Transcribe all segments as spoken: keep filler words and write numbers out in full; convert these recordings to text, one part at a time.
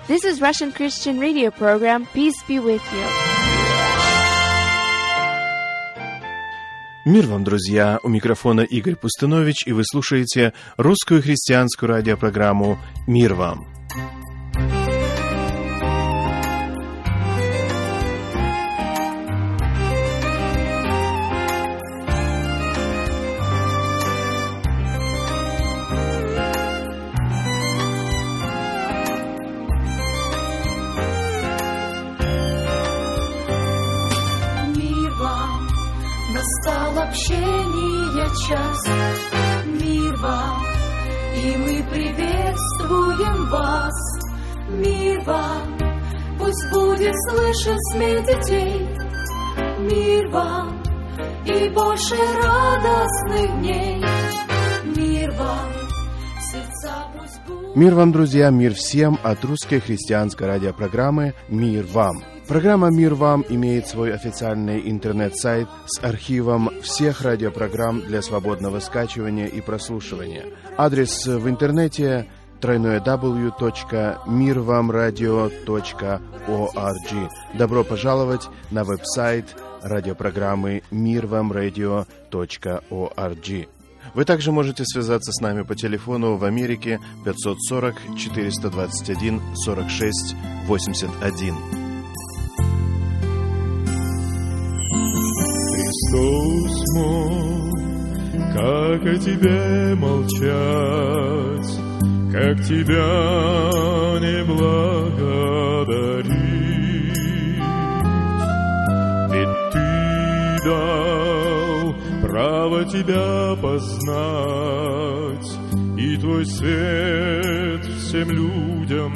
This is Russian Christian Radio program. Peace be with you. Мир вам, друзья! У микрофона Игорь Пустынович, и вы слушаете русскую христианскую радиопрограмму «Мир вам». Общение час, мир вам, и мы приветствуем вас. Мир вам, пусть будет слышен смех детей. Мир вам, и больше радостных дней. Мир вам, сердца пусть будут... Мир вам, друзья, мир всем от русской христианской радиопрограммы «Мир вам». Программа «Мир вам» имеет свой официальный интернет-сайт с архивом всех радиопрограмм для свободного скачивания и прослушивания. Адрес в интернете дабл ю дабл ю дабл ю точка мир вам радио точка орг. Добро пожаловать на веб-сайт радиопрограммы мир вам радио точка орг. Вы также можете связаться с нами по телефону в Америке пятьсот сорок четыреста двадцать один сорок шесть восемьдесят один. Христос мой, как о тебе молчать, как тебя не благодарить. Ведь ты дал право тебя познать, и твой свет всем людям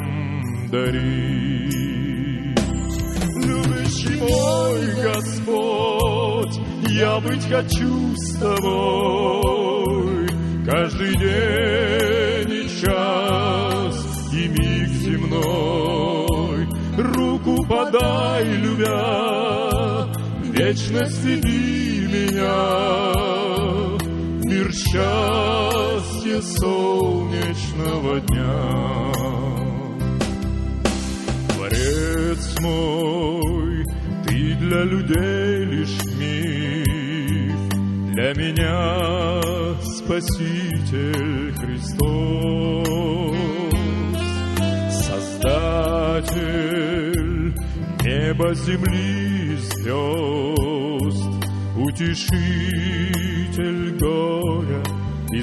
дарить. Любящий мой Господь, я быть хочу с тобой каждый день и час, и миг земной. Руку подай, любя, вечность веди меня, мир счастья солнечного дня. Творец мой, ты для людей лишь миф, для меня Спаситель Христос, Создатель неба, земли, звезд, утешитель горя и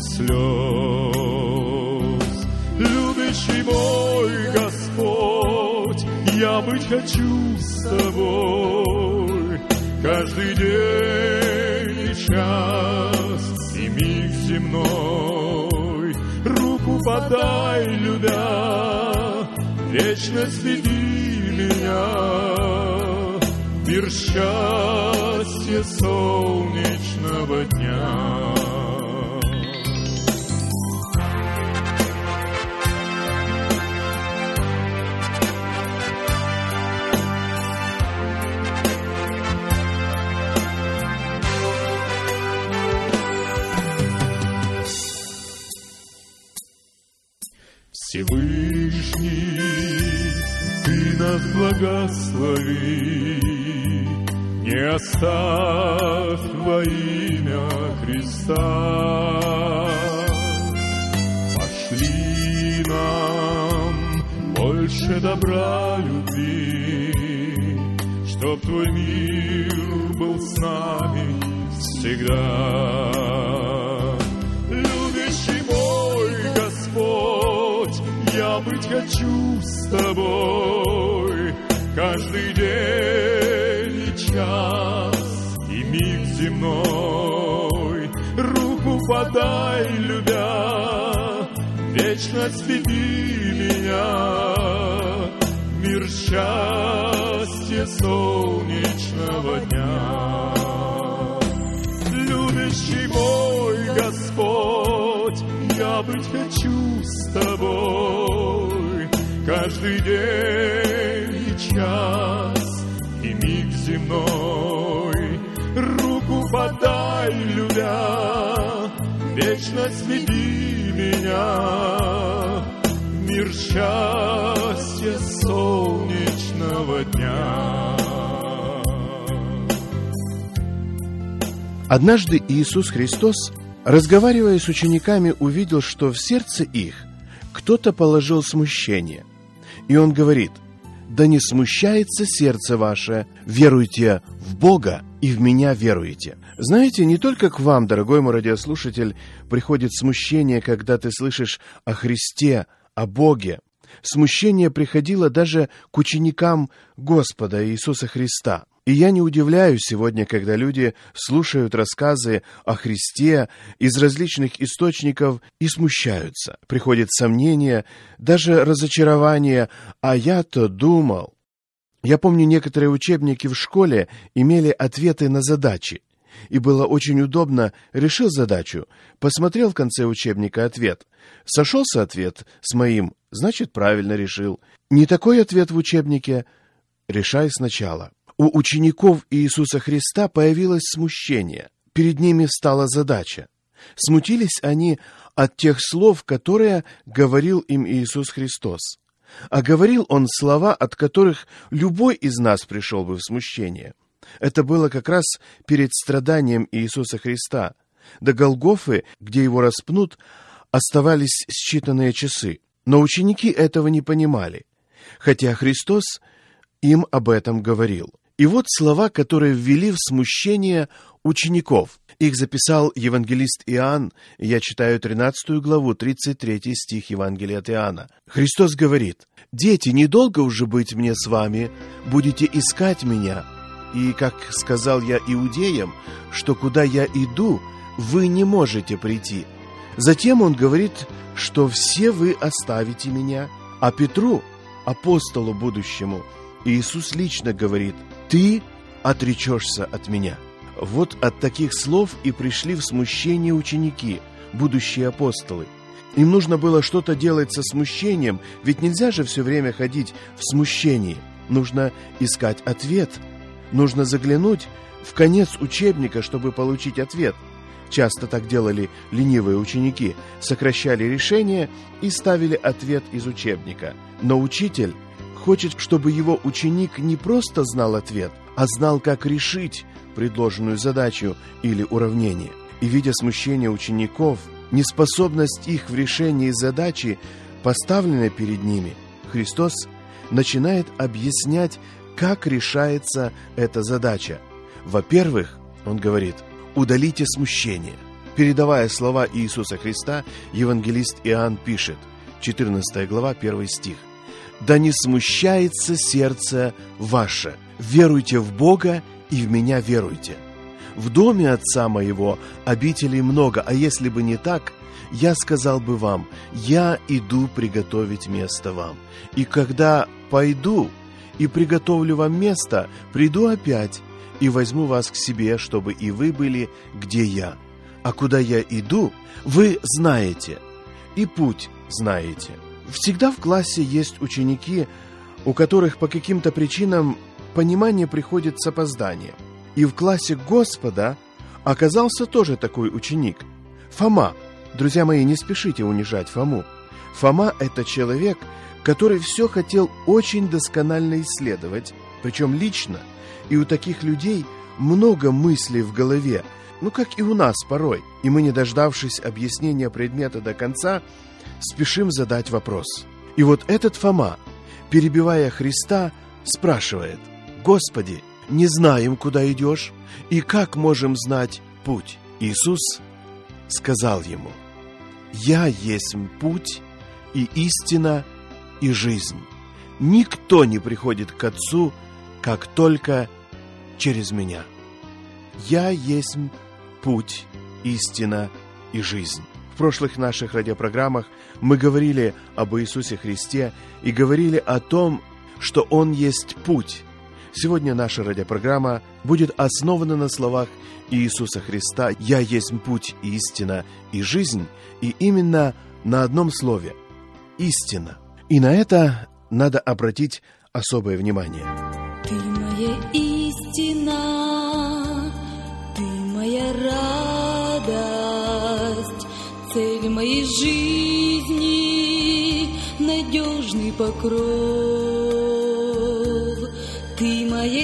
слез. Любящий мой Господь, я быть хочу с тобой каждый день и час, и миг земной. Руку подай, любя, вечность веди меня, мир счастья солнечного дня. Всевышний, ты нас благослови, не оставь во имя Христа. Пошли нам больше добра, любви, чтоб твой мир был с нами всегда. Любящий мой Господь, я быть хочу с тобой каждый день и час, и миг земной. Руку подай, любя, вечность веди меня, мир счастья солнечного дня. Любящий мой Господь, я быть хочу с тобой каждый день и час, и миг земной. Руку подай, любя, вечность веди меня, мир счастья солнечного дня. Однажды Иисус Христос, разговаривая с учениками, увидел, что в сердце их кто-то положил смущение. И Он говорит: «Да не смущается сердце ваше, веруйте в Бога и в Меня веруйте». Знаете, не только к вам, дорогой мой радиослушатель, приходит смущение, когда ты слышишь о Христе, о Боге. Смущение приходило даже к ученикам Господа Иисуса Христа. И я не удивляюсь сегодня, когда люди слушают рассказы о Христе из различных источников и смущаются. Приходит сомнение, даже разочарование, а я-то думал. Я помню, некоторые учебники в школе имели ответы на задачи. И было очень удобно, решил задачу, посмотрел в конце учебника ответ. Сошелся ответ с моим, значит, правильно решил. Не такой ответ в учебнике, решай сначала. У учеников Иисуса Христа появилось смущение. Перед ними стала задача. Смутились они от тех слов, которые говорил им Иисус Христос. А говорил Он слова, от которых любой из нас пришел бы в смущение. Это было как раз перед страданием Иисуса Христа. До Голгофы, где Его распнут, оставались считанные часы. Но ученики этого не понимали, хотя Христос им об этом говорил. И вот слова, которые ввели в смущение учеников. Их записал евангелист Иоанн, я читаю тринадцатую главу, тридцать третий стих Евангелия от Иоанна. Христос говорит: «Дети, недолго уже быть мне с вами, будете искать меня. И, как сказал я иудеям, что куда я иду, вы не можете прийти». Затем он говорит, что все вы оставите меня. А Петру, апостолу будущему, Иисус лично говорит: «Ты отречешься от меня». Вот от таких слов и пришли в смущение ученики, будущие апостолы. Им нужно было что-то делать со смущением, ведь нельзя же все время ходить в смущении. Нужно искать ответ. Нужно заглянуть в конец учебника, чтобы получить ответ. Часто так делали ленивые ученики, сокращали решение и ставили ответ из учебника. Но учитель хочет, чтобы его ученик не просто знал ответ, а знал, как решить предложенную задачу или уравнение. И, видя смущение учеников, неспособность их в решении задачи, поставленной перед ними, Христос начинает объяснять, как решается эта задача. Во-первых, Он говорит: «Удалите смущение». Передавая слова Иисуса Христа, евангелист Иоанн пишет, четырнадцатая глава, первый стих: «Да не смущается сердце ваше, веруйте в Бога и в Меня веруйте. В доме Отца Моего обителей много, а если бы не так, я сказал бы вам: я иду приготовить место вам. И когда пойду и приготовлю вам место, приду опять и возьму вас к себе, чтобы и вы были, где я. А куда я иду, вы знаете, и путь знаете». Всегда в классе есть ученики, у которых по каким-то причинам понимание приходит с опозданием. И в классе Господа оказался тоже такой ученик – Фома. Друзья мои, не спешите унижать Фому. Фома – это человек, который все хотел очень досконально исследовать, причем лично, и у таких людей много мыслей в голове, ну как и у нас порой. И мы, не дождавшись объяснения предмета до конца, спешим задать вопрос. И вот этот Фома, перебивая Христа, спрашивает: «Господи, не знаем, куда идешь, и как можем знать путь?» Иисус сказал ему: «Я есть путь и истина и жизнь. Никто не приходит к Отцу, как только через Меня. Я есть путь, истина и жизнь». В прошлых наших радиопрограммах мы говорили об Иисусе Христе и говорили о том, что Он есть путь. Сегодня наша радиопрограмма будет основана на словах Иисуса Христа: «Я есть путь, истина и жизнь», и именно на одном слове – «истина». И на это надо обратить особое внимание. Ты моя истина, ты моя радость, цель моей жизни, надежный покров. Ты моя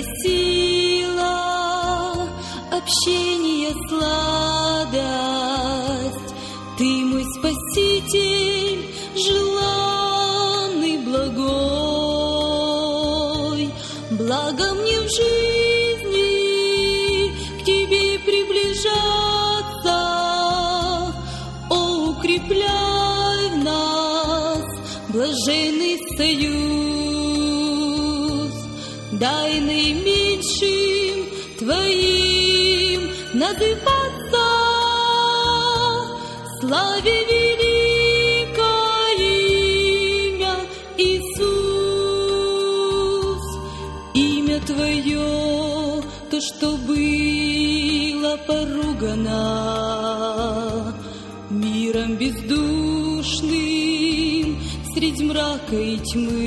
сила, общение, сладость. Ты мой Спаситель, желанный, благой. Благо мне в жизни к Тебе приближаться. О, укрепляй в нас блаженный союз. Дай наименьшим Твоим называться. Славе великое имя Иисус. Имя Твое, то, что было поругано миром бездушным средь мрака и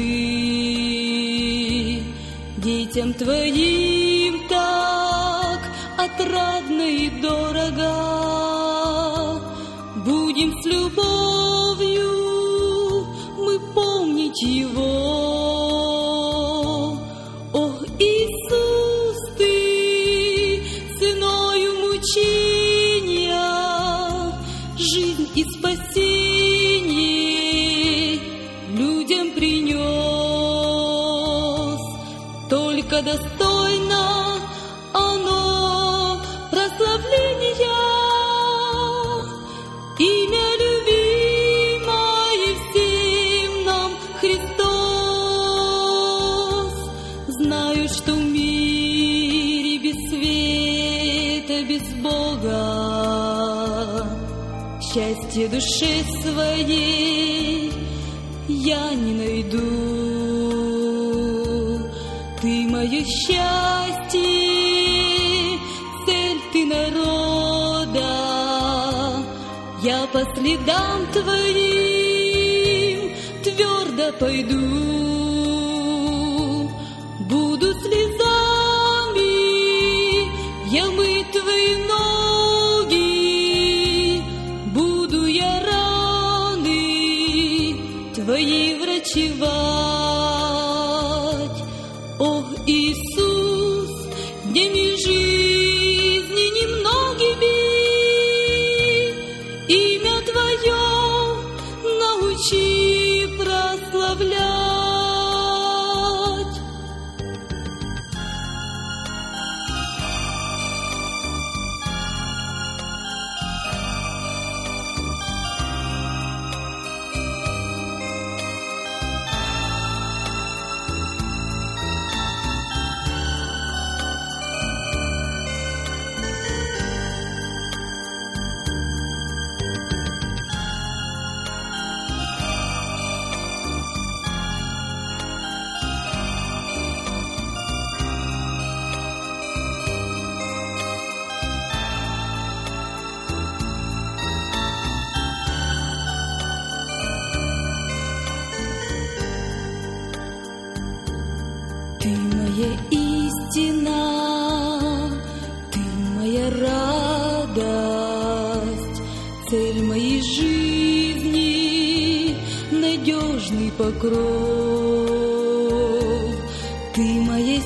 тьмы. Детям Твоим так отрадно и дорого. Будем с любовью мы помнить Его. Ох, Иисус, Ты ценою мучения жизнь и спасение людям принес. Только достойно оно прославления. Имя любимое всем нам Христос. Знаю, что в мире без света, без Бога счастье душе своей я не найду. Ты мое счастье, цель Ты народа. Я по следам Твоим твердо пойду. Буду слезами я мыть Твои ноги. Буду я раны Твои врачевать. Ох, Иисус, днями жизни немногими имя Твое научи прославлять. Ты моя истина, Ты моя радость, цель моей жизни, надежный покров. Ты моя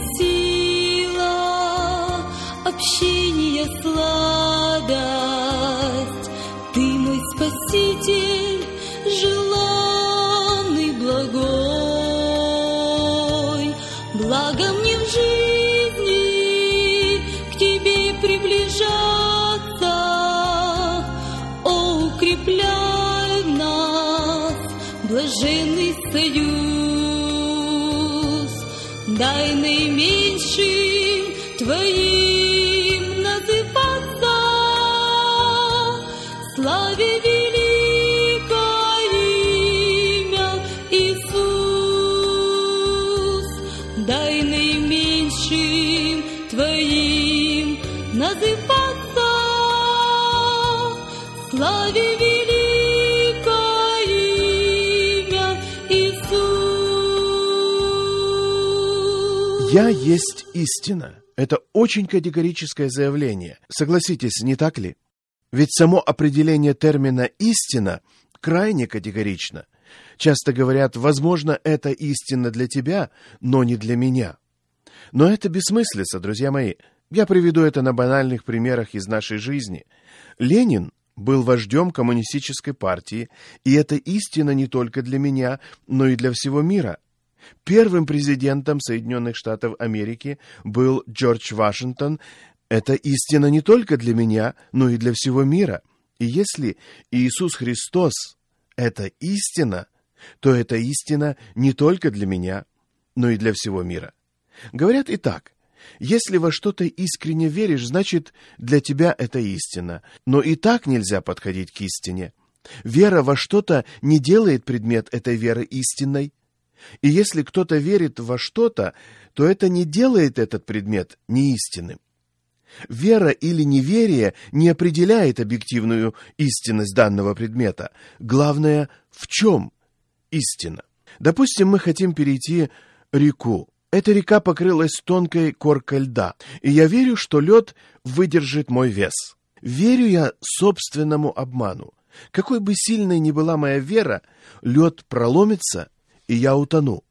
сила, общение, сладость. Ты мой Спаситель, желанный, благой. Благо мне в жизни к Тебе приближаться. О, укрепляй в нас блаженный союз. Дай наименьшим Твоим называться. Славе великое имя Иисус. Дай наименьшим Твоим называться. Славе великое имя Иисус. «Я есть истина». Это очень категорическое заявление. Согласитесь, не так ли? Ведь само определение термина «истина» крайне категорично. часто говорят: возможно, это истина для тебя, но не для меня. Но это бессмыслица, друзья мои. Я приведу это на банальных примерах из нашей жизни. Ленин был вождем коммунистической партии, и это истина не только для меня, но и для всего мира. Первым президентом Соединенных Штатов Америки был Джордж Вашингтон. Это истина не только для меня, но и для всего мира. И если Иисус Христос — это истина, то это истина не только для меня, но и для всего мира. Говорят и так: если во что-то искренне веришь, значит, для тебя это истина. Но и так нельзя подходить к истине. Вера во что-то не делает предмет этой веры истинной. И если кто-то верит во что-то, то это не делает этот предмет неистинным. Вера или неверие не определяет объективную истинность данного предмета. Главное, в чем истина. Допустим, мы хотим перейти реку. Эта река покрылась тонкой коркой льда, и я верю, что лед выдержит мой вес. Верю я собственному обману. Какой бы сильной ни была моя вера, лед проломится, и я утону.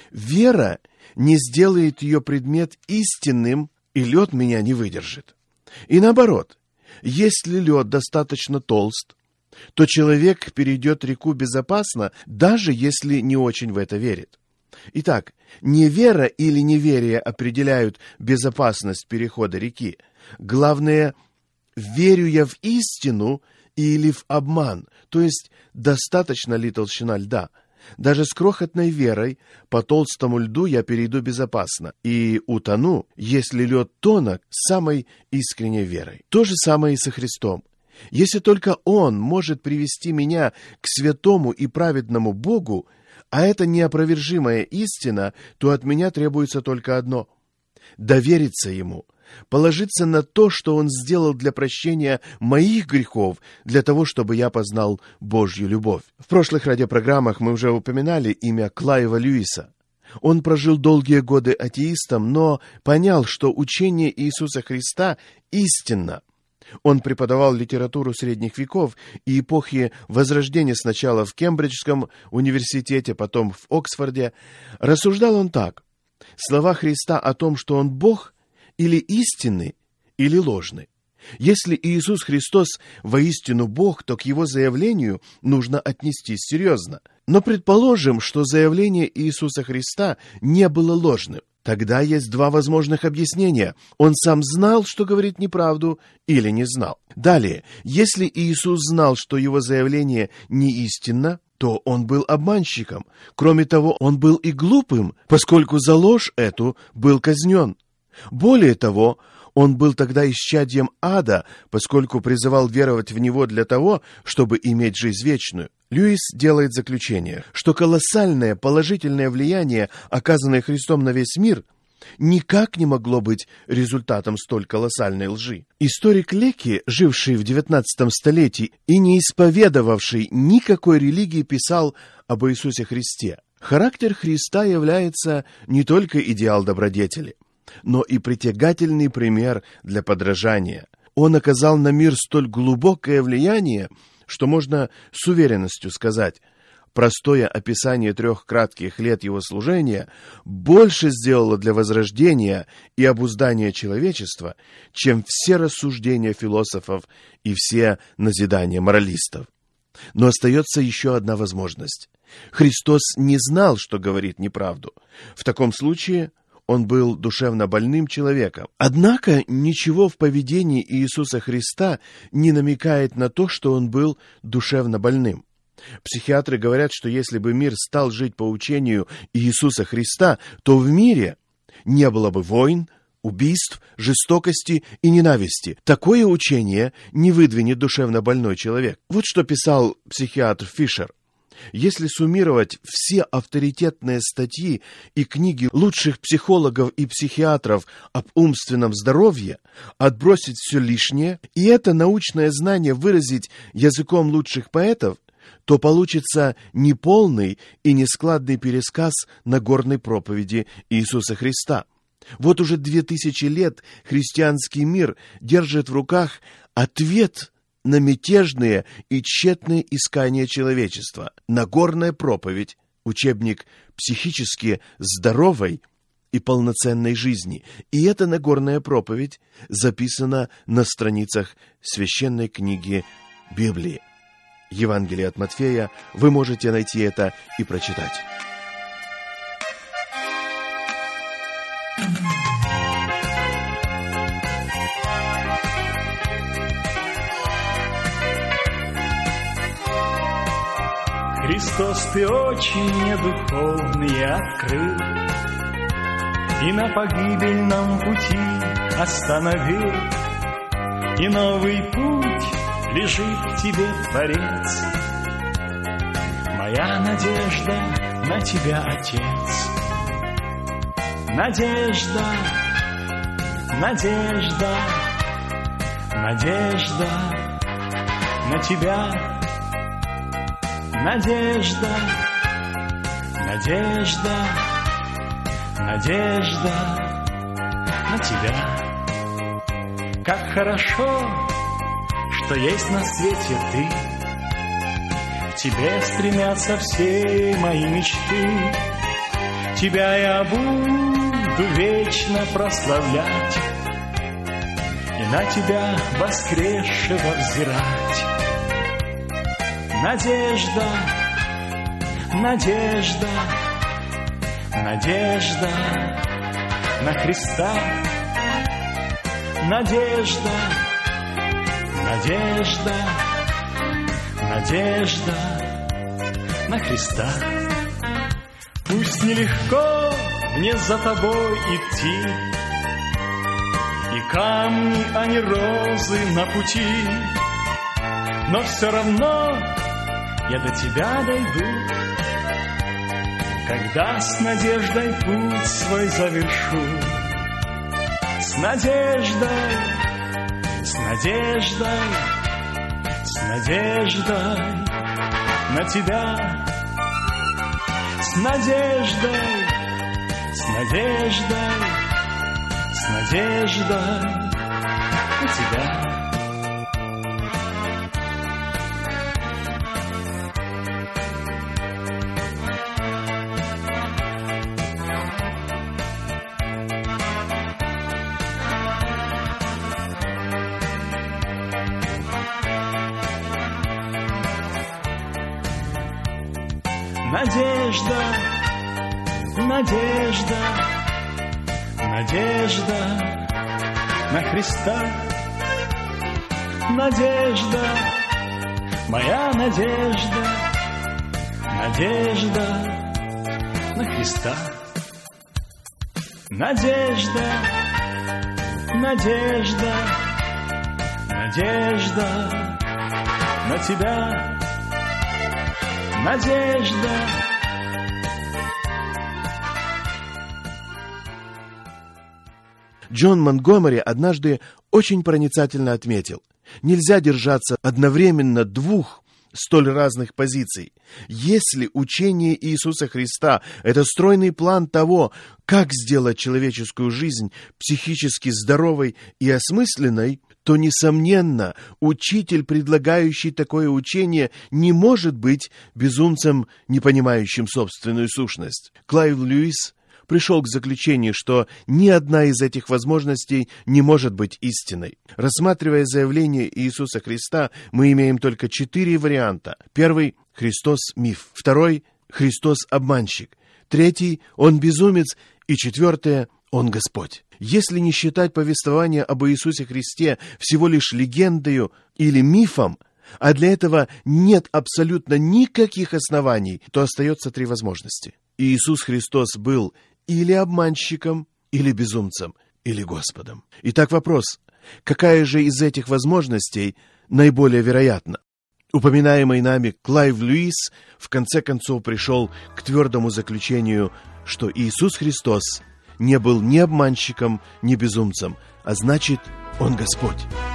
Вера не сделает ее предмет истинным, и лед меня не выдержит. И наоборот, если лед достаточно толст, то человек перейдет реку безопасно, даже если не очень в это верит. Итак, не вера или неверие определяют безопасность перехода реки. Главное, верю я в истину или в обман, то есть достаточно ли толщина льда. Даже с крохотной верой по толстому льду я перейду безопасно и утону, если лед тонок, с самой искренней верой. То же самое и со Христом. Если только Он может привести меня к святому и праведному Богу, а это неопровержимая истина, то от меня требуется только одно — довериться Ему, положиться на то, что Он сделал для прощения моих грехов, для того, чтобы я познал Божью любовь. В прошлых радиопрограммах мы уже упоминали имя Клайва Льюиса. Он прожил долгие годы атеистом, но понял, что учение Иисуса Христа истинно. Он преподавал литературу средних веков и эпохи Возрождения сначала в Кембриджском университете, потом в Оксфорде. Рассуждал он так: слова Христа о том, что Он Бог, или истинны, или ложны. Если Иисус Христос воистину Бог, то к Его заявлению нужно отнестись серьезно. Но предположим, что заявление Иисуса Христа не было ложным. Тогда есть два возможных объяснения. Он сам знал, что говорит неправду, или не знал. Далее, если Иисус знал, что Его заявление не истинно, то Он был обманщиком. Кроме того, Он был и глупым, поскольку за ложь эту был казнен. Более того, Он был тогда исчадьем ада, поскольку призывал веровать в Него для того, чтобы иметь жизнь вечную. Льюис делает заключение, что колоссальное положительное влияние, оказанное Христом на весь мир, никак не могло быть результатом столь колоссальной лжи. Историк Леки, живший в девятнадцатом столетии и не исповедовавший никакой религии, писал об Иисусе Христе: «Характер Христа является не только идеал добродетели, но и притягательный пример для подражания. Он оказал на мир столь глубокое влияние, что можно с уверенностью сказать, простое описание трех кратких лет Его служения больше сделало для возрождения и обуздания человечества, чем все рассуждения философов и все назидания моралистов. Но остается еще одна возможность. Христос не знал, что говорит неправду. В таком случае Он был душевно больным человеком. Однако ничего в поведении Иисуса Христа не намекает на то, что Он был душевно больным. Психиатры говорят, что если бы мир стал жить по учению Иисуса Христа, то в мире не было бы войн, убийств, жестокости и ненависти. Такое учение не выдвинет душевно больной человек. Вот что писал психиатр Фишер. Если суммировать все авторитетные статьи и книги лучших психологов и психиатров об умственном здоровье, отбросить все лишнее, и это научное знание выразить языком лучших поэтов, то получится неполный и нескладный пересказ Нагорной проповеди Иисуса Христа. Вот уже две тысячи лет христианский мир держит в руках ответ на мятежные и тщетные искания человечества. Нагорная проповедь, учебник психически здоровой и полноценной жизни. И эта Нагорная проповедь записана на страницах священной книги Библии. Евангелие от Матфея, вы можете найти это и прочитать. Христос, Ты очень мне духовный открыл, и на погибельном пути остановил, и новый путь лежит в Тебе, Творец. Моя надежда на Тебя, Отец. Надежда, надежда, надежда на Тебя. Надежда, надежда, надежда на Тебя. Как хорошо, что есть на свете Ты. К Тебе стремятся все мои мечты. Тебя я буду вечно прославлять и на Тебя воскресшего взирать. Надежда, надежда, надежда на Христа. Надежда, надежда, надежда на Христа. Пусть нелегко мне за Тобой идти, и камни, а не розы на пути, но все равно я до Тебя дойду, когда с надеждой путь свой завершу. С надеждой, с надеждой, с надеждой на Тебя. С надеждой, с надеждой, с надеждой на Тебя. Надежда, надежда, надежда на Христа. Надежда, моя надежда, надежда на Христа. Надежда, надежда, надежда на Тебя. Надежда. Джон Монтгомери однажды очень проницательно отметил: нельзя держаться одновременно двух столь разных позиций. Если учение Иисуса Христа – это стройный план того, как сделать человеческую жизнь психически здоровой и осмысленной, то, несомненно, учитель, предлагающий такое учение, не может быть безумцем, не понимающим собственную сущность. Клайв Льюис пришел к заключению, что ни одна из этих возможностей не может быть истиной. Рассматривая заявление Иисуса Христа, мы имеем только четыре варианта. Первый – Христос – миф. Второй – Христос – обманщик. Третий – Он безумец. И четвертое – Он Господь. Если не считать повествование об Иисусе Христе всего лишь легендою или мифом, а для этого нет абсолютно никаких оснований, то остается три возможности. Иисус Христос был или обманщиком, или безумцем, или Господом. Итак, вопрос: какая же из этих возможностей наиболее вероятна? Упоминаемый нами Клайв Льюис в конце концов пришел к твердому заключению, что Иисус Христос не был ни обманщиком, ни безумцем, а значит, Он Господь.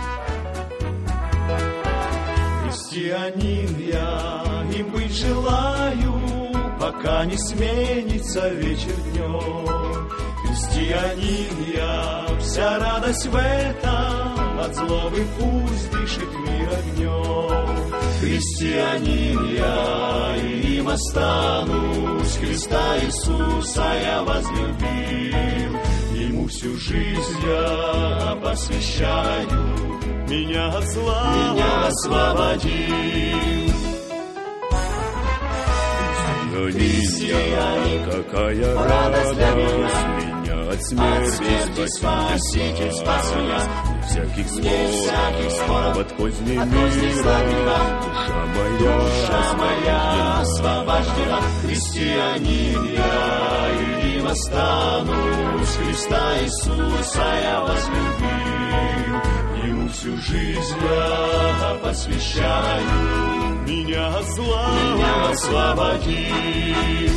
Христианин я, им быть желаю, пока не сменится вечер днем. Христианин я, вся радость в этом, от злобы пусть дышит мир огнем. Христианин я, и им останусь, Христа Иисуса я возлюбил. Ему всю жизнь я посвящаю, меня от зла, меня освободил. Христианин, какая радость для меня, от смерти Спаситель спас меня. Всяких споров, от поздней мира, душа моя, душа моя освобождена. Христианин я, и им останусь, Христа Иисуса я возлюбил. Ему всю жизнь я посвящаю, меня от зла, меня освободил.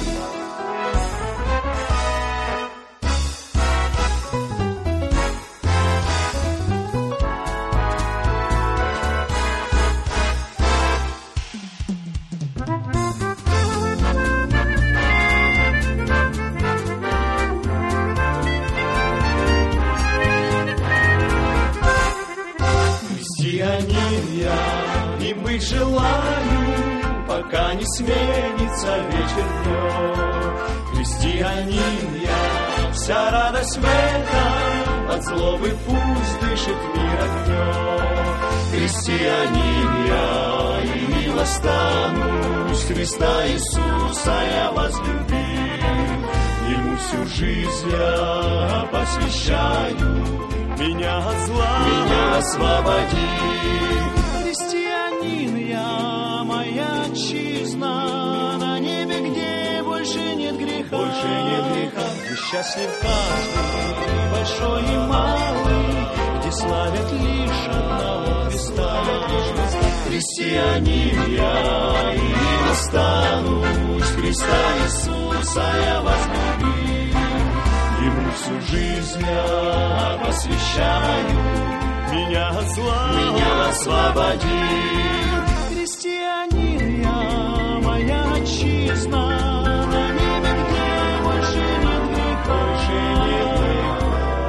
Христианин я, и быть желаю, пока не сменится вечер днем. Христианин я, вся радость в этом, от злобы пусть дышит мир огнем. Христианин я, и им останусь, Христа Иисуса я возлюбил. Ему всю жизнь я посвящаю, меня от зла, меня освободил. Христианин я, моя отчизна, на небе, где больше нет греха, больше нет греха. И счастлив каждый, большой и малый, где славят лишь одного Христа. Христианин я, и им останусь, Христа Иисуса я возлюбил. Ему всю жизнь я посвящаю, меня от зла, меня освободил. Христианин я, моя отчизна, на небе, где больше нет греха, больше нет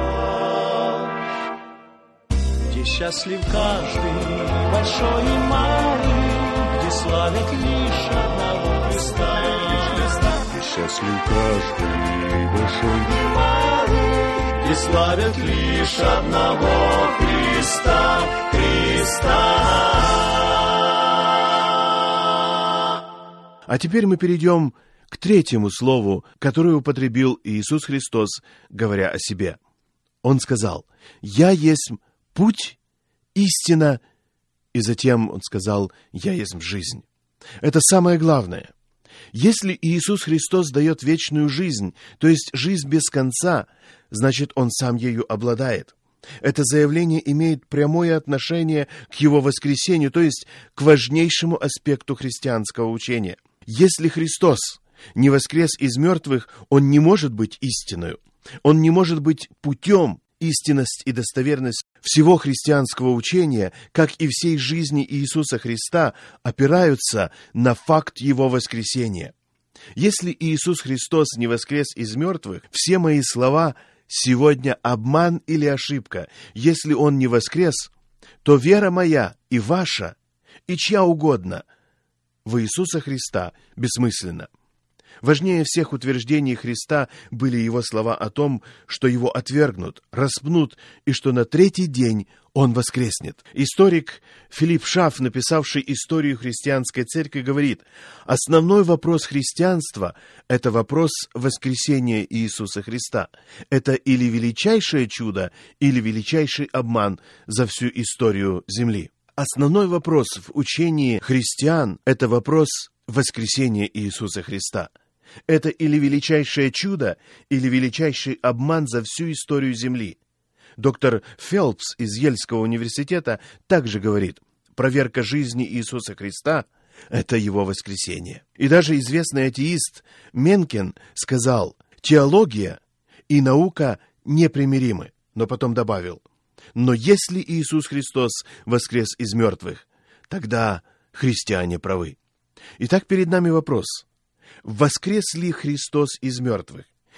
греха. Где счастлив каждый, большой и малый, где славят лишь одного Христа. Счастлив каждый, большой и малый, где славят лишь одного Христа, Христа. А теперь мы перейдем к третьему слову, которое употребил Иисус Христос, говоря о себе. Он сказал: «Я есть путь, истина», и затем Он сказал: «Я есть жизнь». Это самое главное. Если Иисус Христос дает вечную жизнь, то есть жизнь без конца, значит, Он сам ею обладает. Это заявление имеет прямое отношение к Его воскресению, то есть к важнейшему аспекту христианского учения. Если Христос не воскрес из мертвых, Он не может быть истиною. Он не может быть путем. Истинность и достоверность всего христианского учения, как и всей жизни Иисуса Христа, опираются на факт Его воскресения. Если Иисус Христос не воскрес из мертвых, все мои слова сегодня обман или ошибка. Если Он не воскрес, то вера моя и ваша, и чья угодно в Иисуса Христа бессмысленна. Важнее всех утверждений Христа были Его слова о том, что Его отвергнут, распнут, и что на третий день Он воскреснет. Историк Филипп Шаф, написавший историю христианской церкви, говорит: основной вопрос христианства – это вопрос воскресения Иисуса Христа. Это или величайшее чудо, или величайший обман за всю историю земли. Основной вопрос в учении христиан – это вопрос воскресения Иисуса Христа. Это или величайшее чудо, или величайший обман за всю историю Земли. Доктор Фелпс из Ельского университета также говорит: проверка жизни Иисуса Христа – это Его воскресение. И даже известный атеист Менкен сказал: теология и наука непримиримы, но потом добавил: но если Иисус Христос воскрес из мертвых, тогда христиане правы. Итак, перед нами вопрос: воскрес ли Христос из мертвых?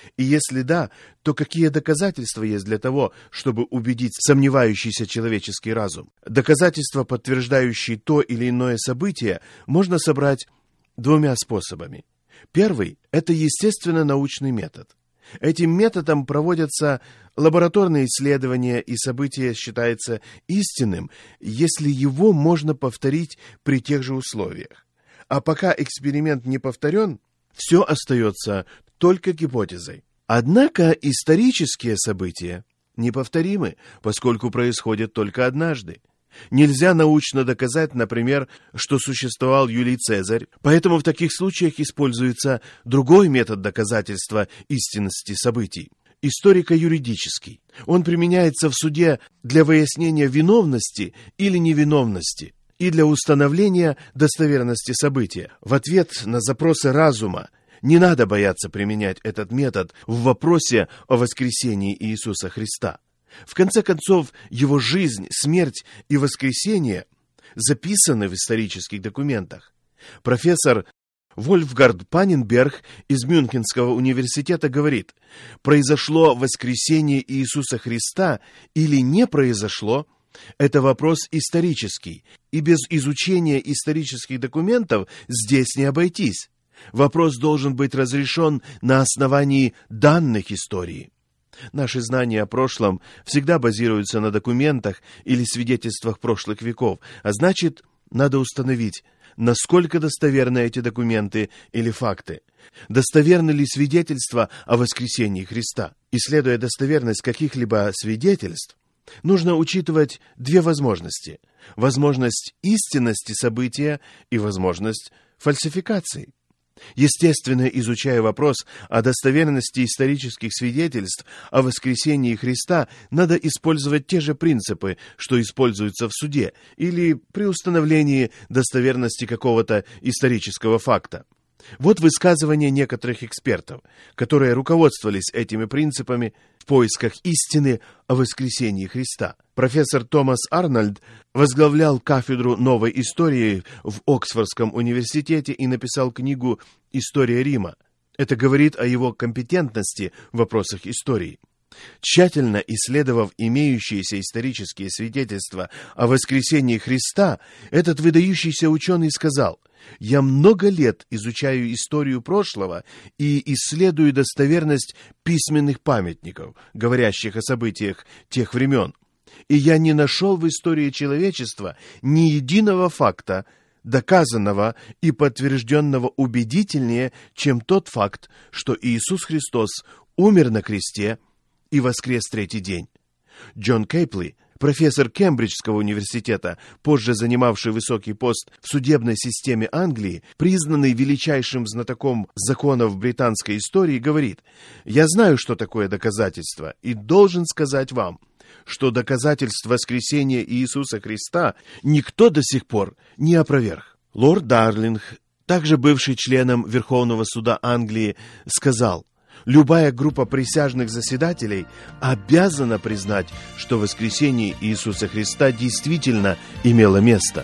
И если да, то какие доказательства есть для того, чтобы убедить сомневающийся человеческий разум? Доказательства, подтверждающие то или иное событие, можно собрать двумя способами. Первый – это естественно-научный метод. Этим методом проводятся лабораторные исследования, и событие считается истинным, если его можно повторить при тех же условиях. А пока эксперимент не повторен, все остается только гипотезой. Однако исторические события неповторимы, поскольку происходят только однажды. Нельзя научно доказать, например, что существовал Юлий Цезарь, поэтому в таких случаях используется другой метод доказательства истинности событий – историко-юридический. Он применяется в суде для выяснения виновности или невиновности и для установления достоверности события. В ответ на запросы разума не надо бояться применять этот метод в вопросе о воскресении Иисуса Христа. В конце концов, его жизнь, смерть и воскресение записаны в исторических документах. Профессор Вольфгард Панненберг из Мюнхенского университета говорит: «Произошло воскресение Иисуса Христа или не произошло? Это вопрос исторический, и без изучения исторических документов здесь не обойтись. Вопрос должен быть разрешен на основании данных истории». Наши знания о прошлом всегда базируются на документах или свидетельствах прошлых веков, а значит, надо установить, насколько достоверны эти документы или факты. Достоверны ли свидетельства о воскресении Христа? Исследуя достоверность каких-либо свидетельств, нужно учитывать две возможности: возможность истинности события и возможность фальсификации. Естественно, изучая вопрос о достоверности исторических свидетельств о воскресении Христа, надо использовать те же принципы, что используются в суде или при установлении достоверности какого-то исторического факта. Вот высказывания некоторых экспертов, которые руководствовались этими принципами в поисках истины о воскресении Христа. Профессор Томас Арнольд возглавлял кафедру новой истории в Оксфордском университете и написал книгу «История Рима». Это говорит о его компетентности в вопросах истории. Тщательно исследовав имеющиеся исторические свидетельства о воскресении Христа, этот выдающийся ученый сказал: «Я много лет изучаю историю прошлого и исследую достоверность письменных памятников, говорящих о событиях тех времен, и я не нашел в истории человечества ни единого факта, доказанного и подтвержденного убедительнее, чем тот факт, что Иисус Христос умер на кресте и воскрес третий день». Джон Кейпли, профессор Кембриджского университета, позже занимавший высокий пост в судебной системе Англии, признанный величайшим знатоком законов британской истории, говорит: «Я знаю, что такое доказательство, и должен сказать вам, что доказательств воскресения Иисуса Христа никто до сих пор не опроверг». Лорд Дарлинг, также бывший членом Верховного суда Англии, сказал: «Любая группа присяжных заседателей обязана признать, что воскресение Иисуса Христа действительно имело место».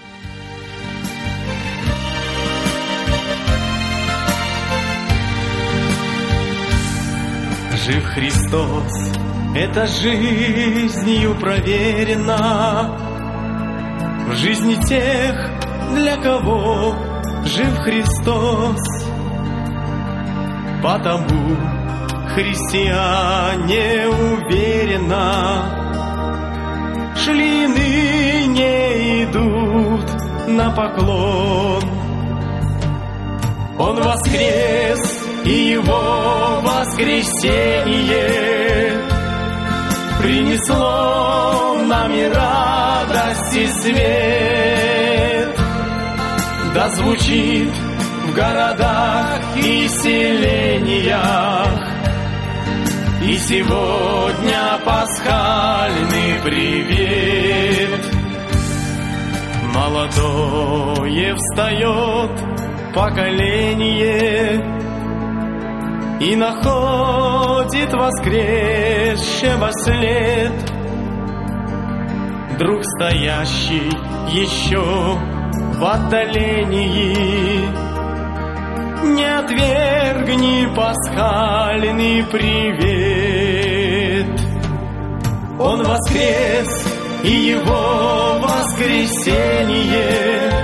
Жив Христос, это жизнью проверено. В жизни тех, для кого жив Христос. Потому христиане уверенно шли, ныне идут на поклон. Он воскрес, и его воскресение принесло нам и радость, и свет. Да звучит в городах и селениях и сегодня пасхальный привет. Молодое встает поколение и находит воскресшего след. Друг, стоящий еще в отдалении, не отвергни сегодня пасхальный привет. Он воскрес, и Его воскресение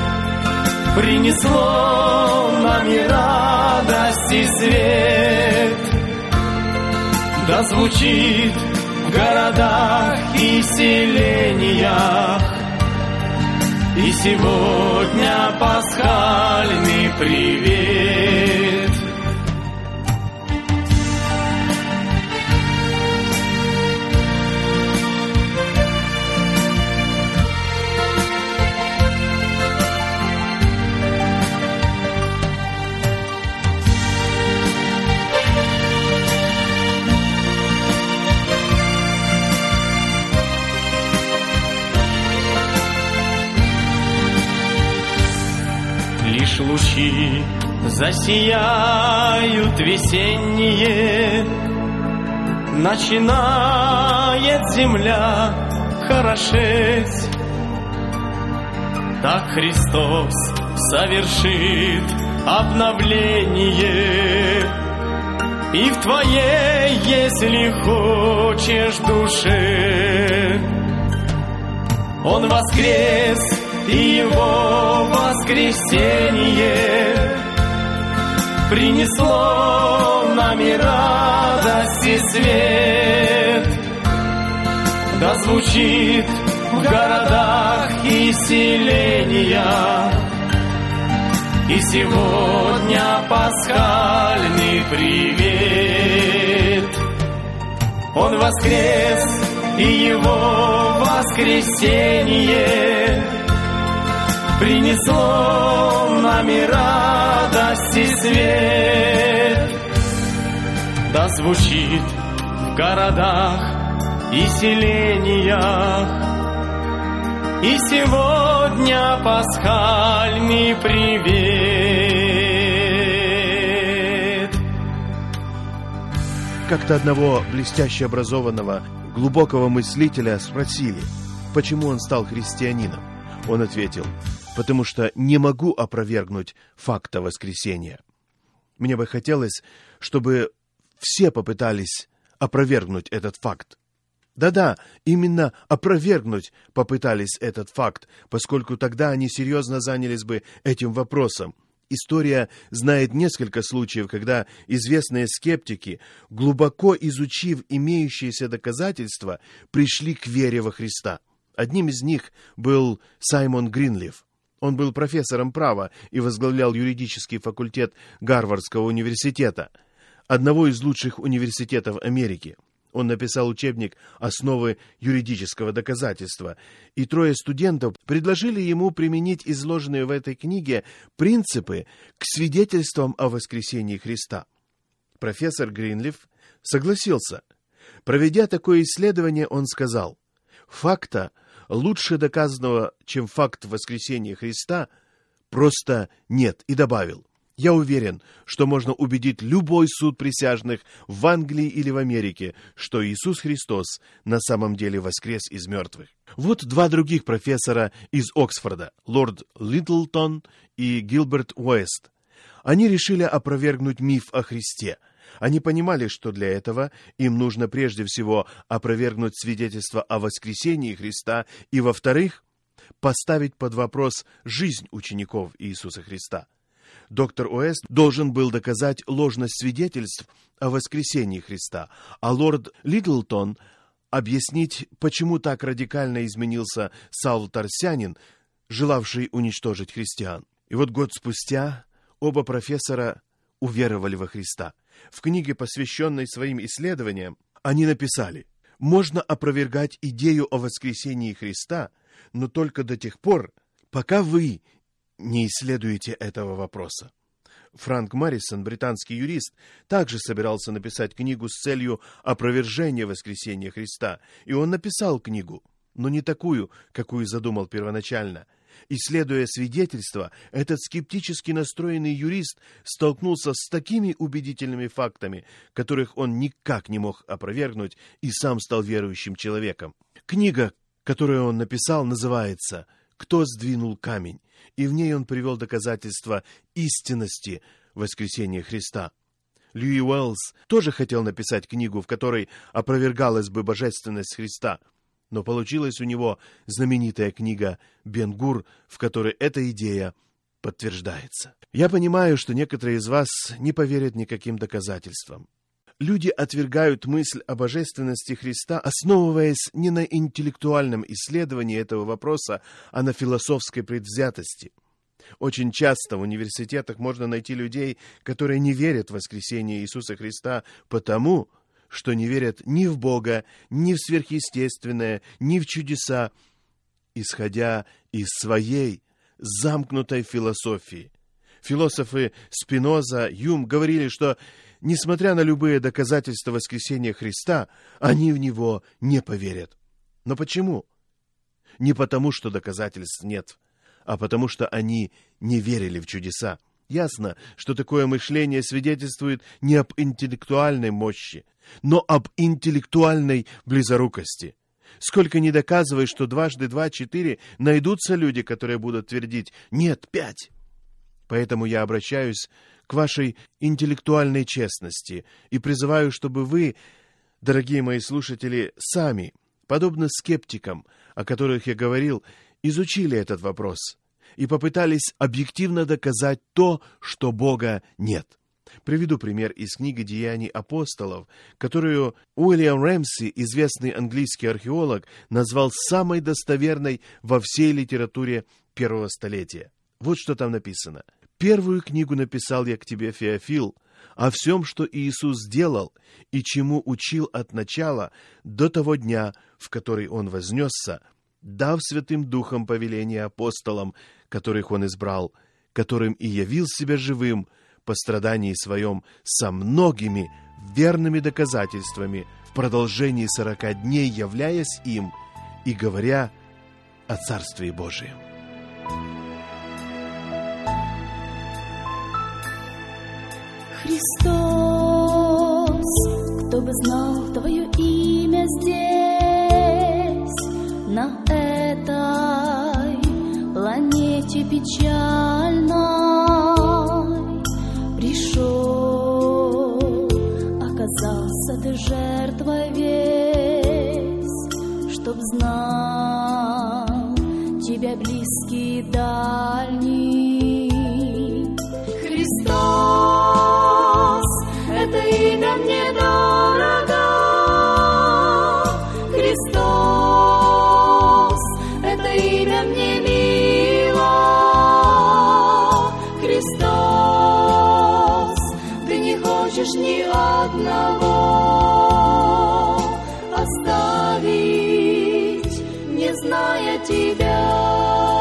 принесло нам и радость, и свет. Да звучит в городах и селениях и сегодня пасхальный привет. Лишь лучи засияют весенние, начинает земля хорошеть. Так Христос совершит обновление и в твоей, если хочешь, душе. Он воскрес, и Его воскресение принесло нам и радость, и свет. Да звучит в городах и селениях и сегодня пасхальный привет. Он воскрес, и Его воскресение принесло нам и радость, и свет. Да звучит в городах и селениях и сегодня пасхальный привет. Как-то одного блестяще образованного, глубокого мыслителя спросили, почему он стал христианином. Он ответил: потому что не могу опровергнуть факта воскресения. Мне бы хотелось, чтобы все попытались опровергнуть этот факт. Да-да, именно опровергнуть попытались этот факт, поскольку тогда они серьезно занялись бы этим вопросом. История знает несколько случаев, когда известные скептики, глубоко изучив имеющиеся доказательства, пришли к вере во Христа. Одним из них был Саймон Гринлиф. Он был профессором права и возглавлял юридический факультет Гарвардского университета, одного из лучших университетов Америки. Он написал учебник «Основы юридического доказательства», и трое студентов предложили ему применить изложенные в этой книге принципы к свидетельствам о воскресении Христа. Профессор Гринлиф согласился. Проведя такое исследование, он сказал: «Факта, лучше доказанного, чем факт воскресения Христа, просто нет», и добавил: «Я уверен, что можно убедить любой суд присяжных в Англии или в Америке, что Иисус Христос на самом деле воскрес из мертвых». Вот два других профессора из Оксфорда, лорд Литлтон и Гилберт Уэст. Они решили опровергнуть миф о Христе. Они понимали, что для этого им нужно прежде всего опровергнуть свидетельство о воскресении Христа и, во-вторых, поставить под вопрос жизнь учеников Иисуса Христа. Доктор Уэст должен был доказать ложность свидетельств о воскресении Христа, а лорд Литлтон объяснить, почему так радикально изменился Саул Тарсянин, желавший уничтожить христиан. И вот год спустя оба профессора уверовали во Христа. В книге, посвященной своим исследованиям, они написали: «Можно опровергать идею о воскресении Христа, но только до тех пор, пока вы не исследуете этого вопроса». Франк Маррисон, британский юрист, также собирался написать книгу с целью опровержения воскресения Христа, и он написал книгу, но не такую, какую задумал первоначально. Исследуя свидетельства, этот скептически настроенный юрист столкнулся с такими убедительными фактами, которых он никак не мог опровергнуть, и сам стал верующим человеком. Книга, которую он написал, называется «Кто сдвинул камень?», и в ней он привел доказательства истинности воскресения Христа. Льюи Уэллс тоже хотел написать книгу, в которой опровергалась бы божественность Христа, но получилась у него знаменитая книга «Бен-Гур», в которой эта идея подтверждается. Я понимаю, что некоторые из вас не поверят никаким доказательствам. Люди отвергают мысль о божественности Христа, основываясь не на интеллектуальном исследовании этого вопроса, а на философской предвзятости. Очень часто в университетах можно найти людей, которые не верят в воскресение Иисуса Христа потому, что не верят ни в Бога, ни в сверхъестественное, ни в чудеса, исходя из своей замкнутой философии. Философы Спиноза, Юм говорили, что, несмотря на любые доказательства воскресения Христа, они в Него не поверят. Но почему? Не потому, что доказательств нет, а потому, что они не верили в чудеса. Ясно, что такое мышление свидетельствует не об интеллектуальной мощи, но об интеллектуальной близорукости. Сколько ни доказывай, что дважды два — четыре, найдутся люди, которые будут твердить «нет, пять». Поэтому я обращаюсь к вашей интеллектуальной честности и призываю, чтобы вы, дорогие мои слушатели, сами, подобно скептикам, о которых я говорил, изучили этот вопрос и попытались объективно доказать то, что Бога нет. Приведу пример из книги «Деяний апостолов», которую Уильям Рэмси, известный английский археолог, назвал самой достоверной во всей литературе первого столетия. Вот что там написано. «Первую книгу написал я к тебе, Феофил, о всем, что Иисус сделал и чему учил от начала до того дня, в который Он вознесся, дав Святым Духом повеление апостолам, которых Он избрал, которым и явил себя живым по страдании своем со многими верными доказательствами в продолжении сорока дней, являясь им и говоря о Царстве Божием». Христос, кто бы знал Твое имя здесь, на этой планете печальной, пришел, оказался ты жертвой весь, чтоб знал Тебя близкий и дальний. Христос, это имя мне дорого. Христос, это имя мне мило. Христос, ты не хочешь ни одного оставить, не зная Тебя.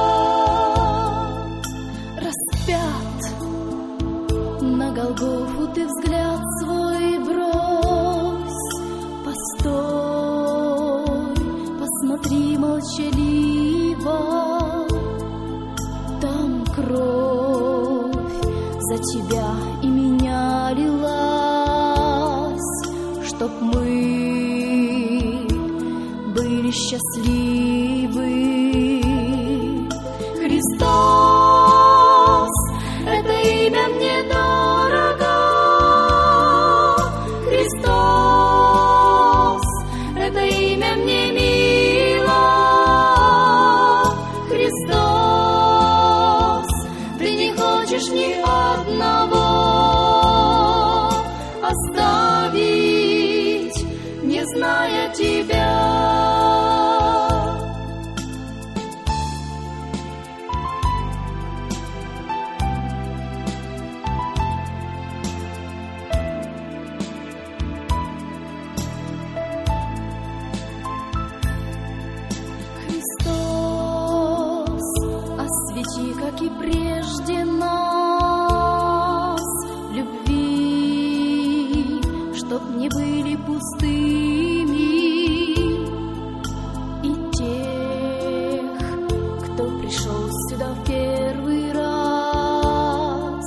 На Голгофу ты взгляд свой брось, постой, посмотри молчаливо, там кровь за тебя и меня лилась, чтоб мы были счастливы. Христос, это имя мне дорого. Христос, это имя мне мило. Христос, ты не хочешь ни одного оставить, не зная Тебя. Как и прежде нас, любви, чтоб не были пустыми, и тех, кто пришел сюда в первый раз,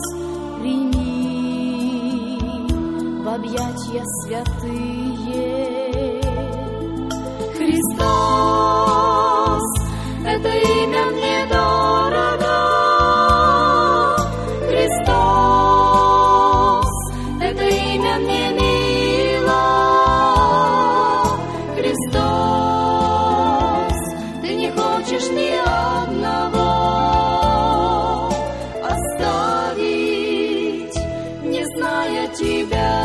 прими в объятия святые. Христос, это имя мне дорого. Христос, это имя Тебя.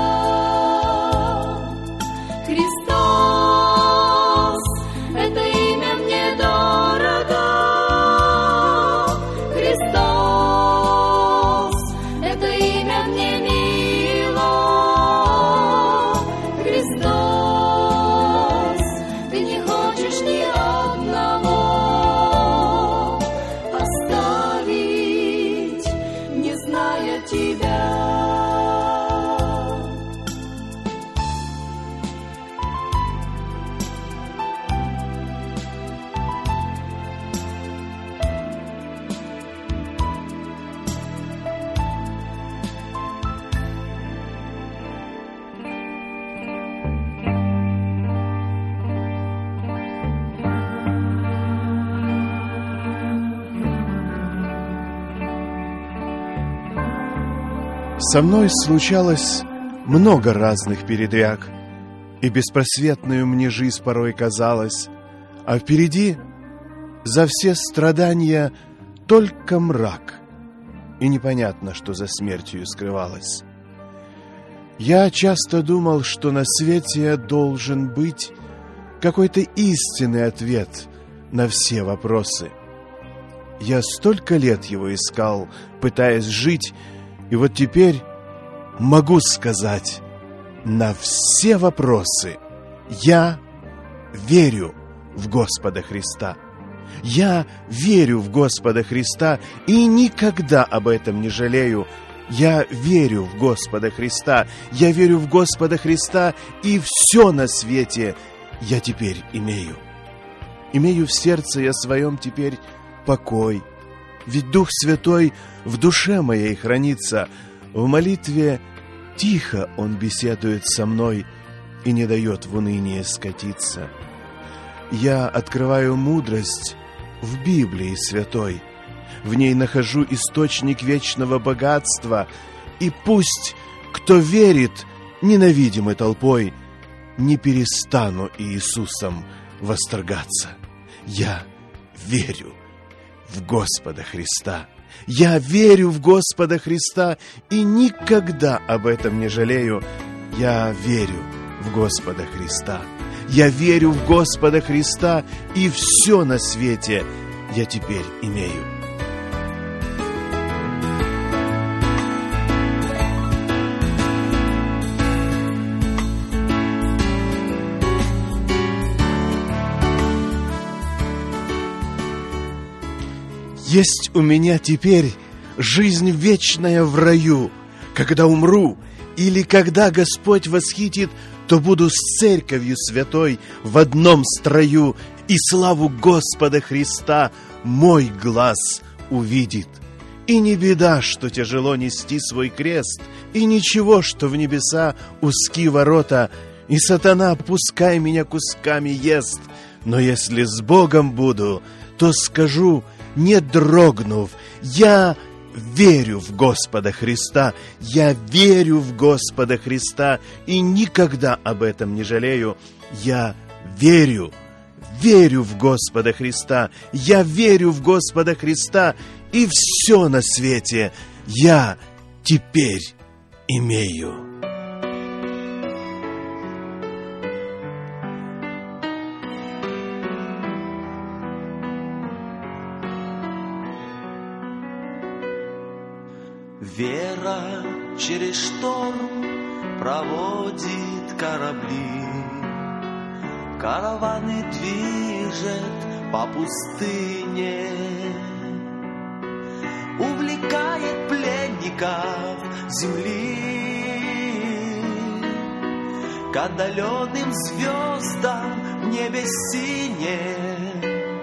Христос, это имя мне дорого. Христос, это имя мне мило. Христос, Ты не хочешь ни одного оставить, не зная Тебя. Со мной случалось много разных передряг, и беспросветную мне жизнь порой казалась, а впереди за все страдания только мрак, и непонятно, что за смертью скрывалось. Я часто думал, что на свете должен быть какой-то истинный ответ на все вопросы. Я столько лет его искал, пытаясь жить, и вот теперь могу сказать на все вопросы: я верю в Господа Христа. Я верю в Господа Христа и никогда об этом не жалею. Я верю в Господа Христа. Я верю в Господа Христа, и все на свете я теперь имею. Имею в сердце я своем теперь покой, ведь Дух Святой в душе моей хранится. В молитве тихо Он беседует со мной и не дает в уныние скатиться. Я открываю мудрость в Библии Святой. В ней нахожу источник вечного богатства, и пусть, кто верит, ненавидимой толпой, не перестану Иисусом восторгаться. Я верю в Господа Христа. Я верю в Господа Христа и никогда об этом не жалею. Я верю в Господа Христа. Я верю в Господа Христа, и все на свете я теперь имею. Есть у меня теперь жизнь вечная в раю. Когда умру или когда Господь восхитит, то буду с церковью святой в одном строю, и славу Господа Христа мой глаз увидит. И не беда, что тяжело нести свой крест, и ничего, что в небеса узки ворота, и сатана пускай меня кусками ест. Но если с Богом буду, то скажу, не дрогнув: я верю в Господа Христа, я верю в Господа Христа и никогда об этом не жалею. Я верю, верю в Господа Христа, я верю в Господа Христа, и все на свете я теперь имею. Вера через шторм проводит корабли, караваны движет по пустыне, увлекает пленников земли к отдаленным звездам в небе синем,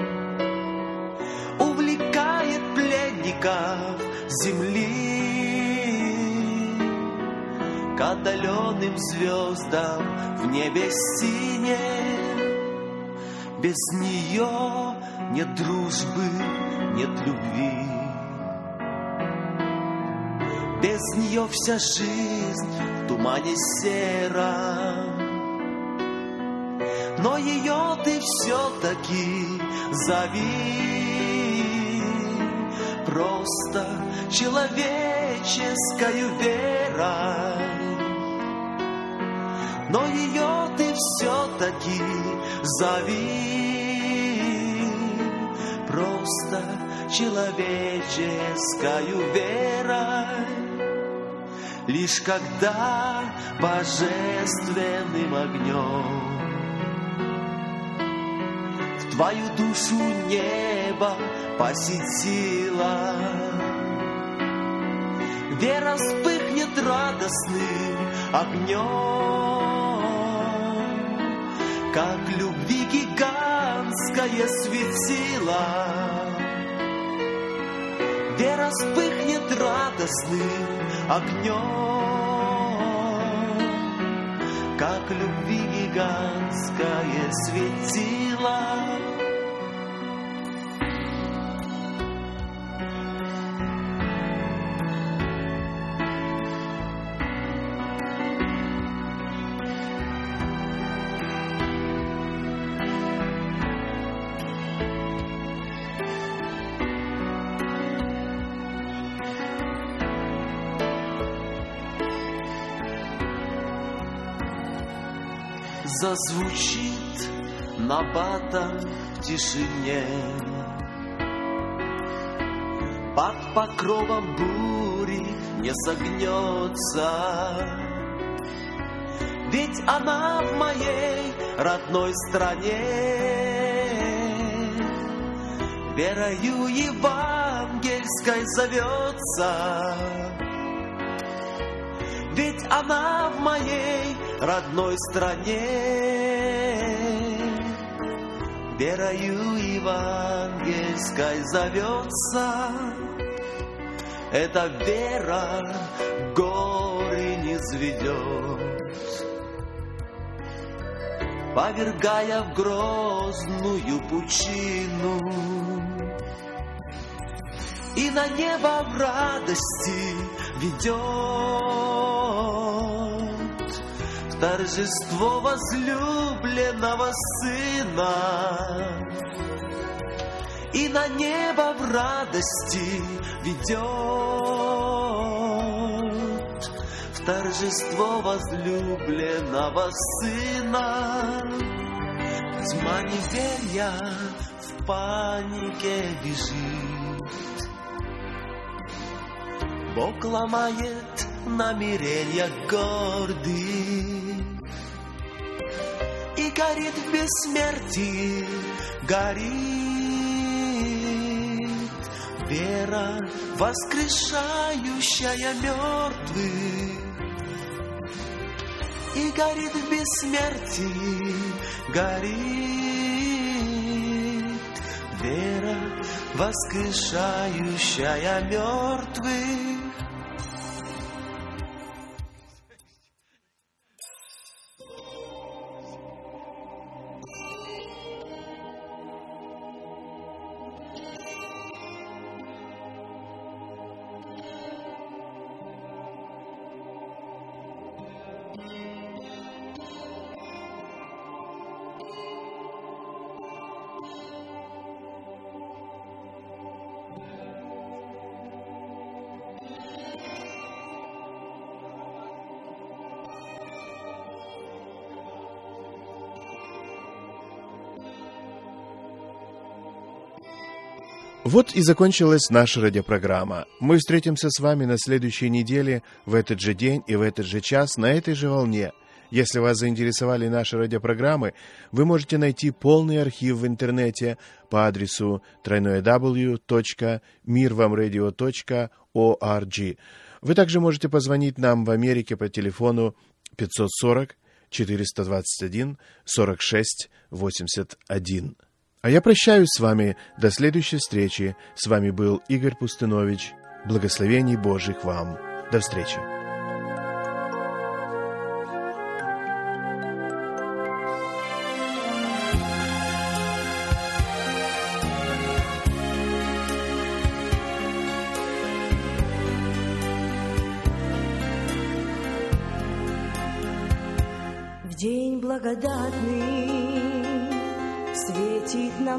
увлекает пленников земли к отдаленным звездам в небе синем. Без нее нет дружбы, нет любви. Без нее вся жизнь в тумане сером. Но ее ты все-таки зови. Просто человече человеческою верой, но ее ты все-таки зови просто человеческою верой. Лишь когда божественным огнем в твою душу небо посетила, вера вспыхнет радостным огнем, как любви гигантское светило. Вера вспыхнет радостным огнем, как любви гигантское светило. Зазвучит набатом в тишине, под покровом бури не согнется, ведь она в моей родной стране верою евангельской зовется. Ведь она в моей родной стране верою евангельской зовется. Эта вера горы не низведет, повергая в грозную пучину, и на небо в радости ведет в торжество возлюбленного Сына, и на небо в радости ведет в торжество возлюбленного Сына. Тьма неверия в панике бежит, Бог ломает намерения гордых и горит в бессмертии, горит вера, воскрешающая мертвых, и горит в бессмертии, горит вера, воскрешающая мертвых. Вот и закончилась наша радиопрограмма. Мы встретимся с вами на следующей неделе, в этот же день и в этот же час, на этой же волне. Если вас заинтересовали наши радиопрограммы, вы можете найти полный архив в интернете по адресу дабл ю дабл ю дабл ю точка мир вам радио точка орг. Вы также можете позвонить нам в Америке по телефону пятьсот сорок четыреста двадцать один сорок шесть восемьдесят один. А я прощаюсь с вами до следующей встречи. С вами был Игорь Пустынович. Благословений Божьих вам. До встречи. В день благодатный светит нам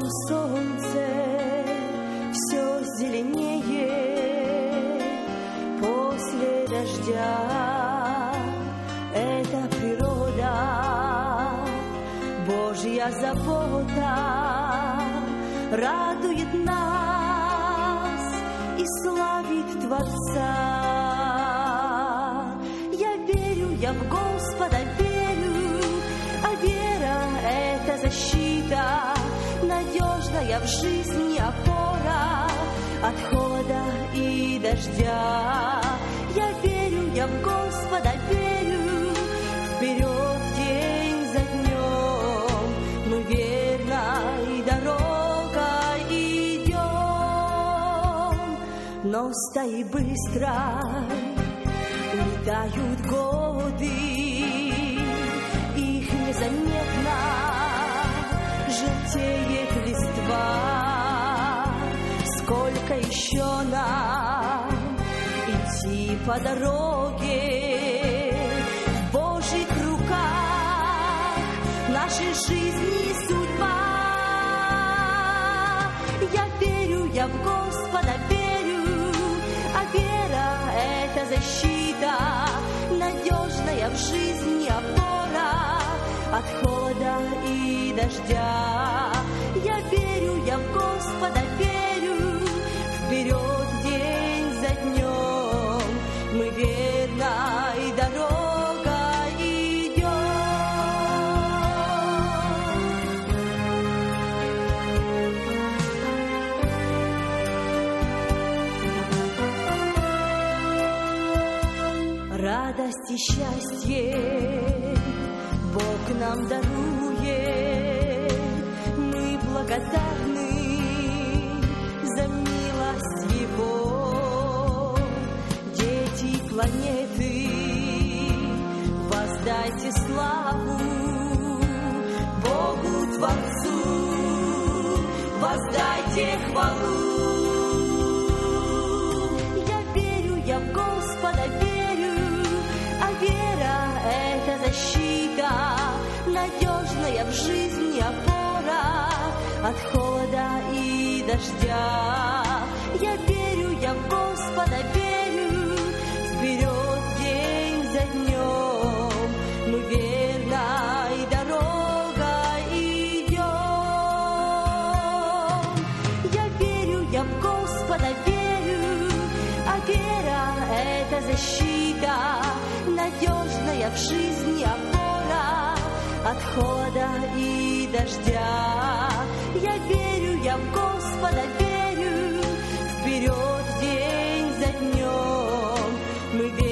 солнце, все зеленее, по дождя. Это природа, Божья забота радует нас и славит Творца. Я верю, я в Господа верю, а вера — это защита, надежная в жизни опора от холода и дождя. Я верю, я в Господа верю, вперед день за днем мы верной дорогой идем. Но стаи быстро летают годы, их незаметно желтеет листва. Сколько еще нам идти по дороге, в Божьих руках нашей жизни судьба. Я верю, я в Господа верю, а вера — это защита, надежная в жизни опора от холода и дождя. Я верю, я в Господа верю, вперед день за днем мы верной дорогой идем. Радость и счастье Бог нам дарует, мы благодарны за милость Его. Дети планеты, воздайте славу Богу Творцу, воздайте хвалу. Я верю, я в Господа верю, а вера — это защита, надежная в жизни опора от холода и дождя. Я верю, я в Господа верю, вперед день за днем мы верной дорогой идем. Я верю, я в Господа верю, а вера — это защита, надежная в жизни опора от холода и дождя. Я верю, я в Господа верю, вперед день за днем мы верим.